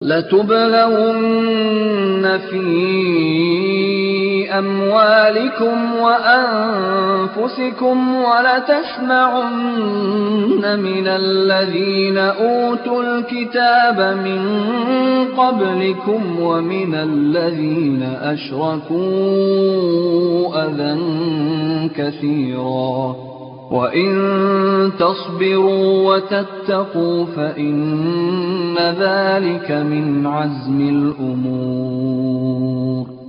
لَتُبْلَوُنَّ فِي أَمْوَالِكُمْ وَأَنفُسِكُمْ وَلَتَسْمَعُنَّ مِنَ الَّذِينَ أُوتُوا الْكِتَابَ مِن قَبْلِكُمْ وَمِنَ الَّذِينَ أَشْرَكُوا أَذًى كَثِيرًا ۚ وَإِن تَصْبِرُوا وَتَتَّقُوا فَإِنَّ ذَٰلِكَ مِنْ عَزْمِ الْأُمُورِ